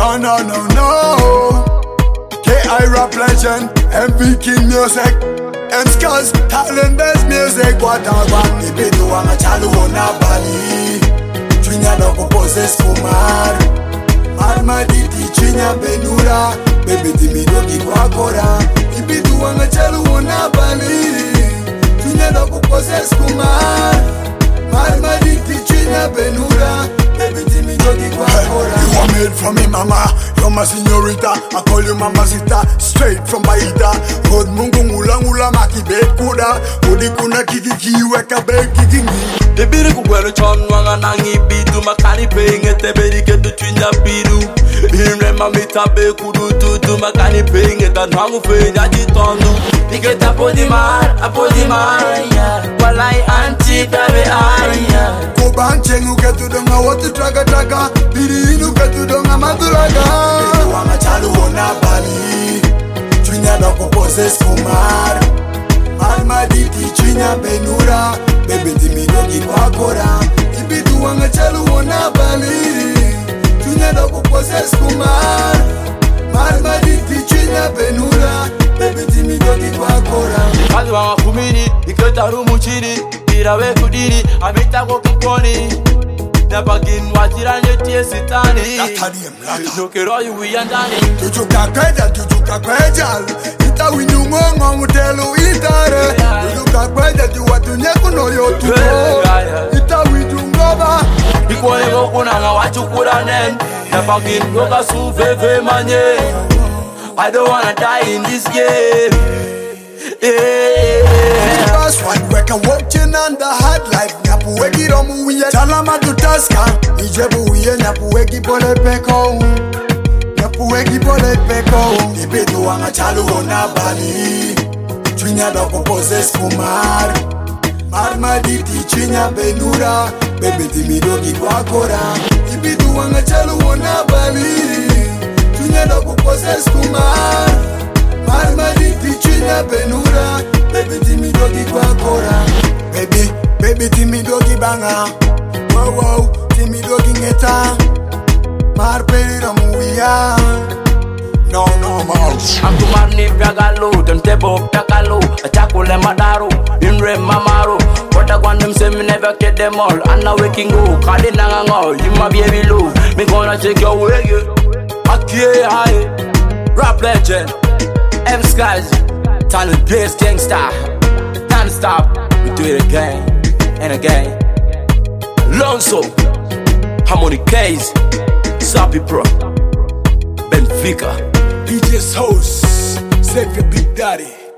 No. K.I. rap legend, MV King music, M Skulls, talent-based music. What I want, ibidu wanga chalu ona bali. Chinya doko poses kumar. Marma diti chinya benura. Baby timidogi kwa kora. Ibidu wanga chalu ona bali. Chinya doko poses kumar. Marma diti chinya benura. Baby timidogi kwa kora. You are made from me mama. You're my señorita, I call you mamacita. Straight from Baida. God mungu ngula maki bed kuda. Kodi kuna kiki weka bed kikingi. Tebiri kukwelo chonwanga nangi bidu. Makani penge tebiri ketu chwinya bidu. Bimre mamita be kudu tutu. Makani penge tanwangu fenya jitondu. Niketa apodimar walai anti tabe aya. Kubancheng uketu donga watu traga. Biri inu ketu donga maduraga. Ibidu wanga chalu ona bali. Chinya doko poses kumar. Marma diti chinya benura. Baby timidogi kwa kora. Ibidu wanga chalu ona bali. Chinya doko poses kumar. Marma diti chinya benura. Baby timidogi kwa kora. Kazi wanga kumini, iketa rumu chini. Irawe kudiri, amita kwa kikoni. Nabagin watira netie sitani. Nukero yu wiyandani. Tujuka kwejal. Ita winyungongo mutelu itare. Tujuka kwejal juwatu nyekuno yotuko. Ita wijungoba. Ikwane mokuna nga wachukura nen. Nabagin yoga suveve manye. I don't wanna die in this game. Fast one weka watching on the hard life. Nyapu wegi romu wiye chalama dutaska. Ijebu wiye nyapu wegi pole peko. Nyapu wegi pole peko. Ibidu wanga chalu ona bali. Chinya doko poses kumar. Marma diti chinya benura. Baby timidogi kwa kora. Ibidu wanga chalu ona bali. Chinya doko poses kumar. Marma diti chinya benura. Baby timidogi kwa kora. Baby timidogi banga. Wow, timidogi ngeta. Marperi ramuya. No mouse. I'm to marni bragalo, don't tebo takalo. Achakule madaro, inre mamaro. What I want them say me never get them all. And now we can go, kadi nangango. You my baby low, me gonna take your way. Akie high, rap legend, M Skies, talent-based gangsta. Can't stop, we do it again and again. Lonzo, Harmony Case, Sappy Pro, Benfica. DJ's host, Save your Big Daddy.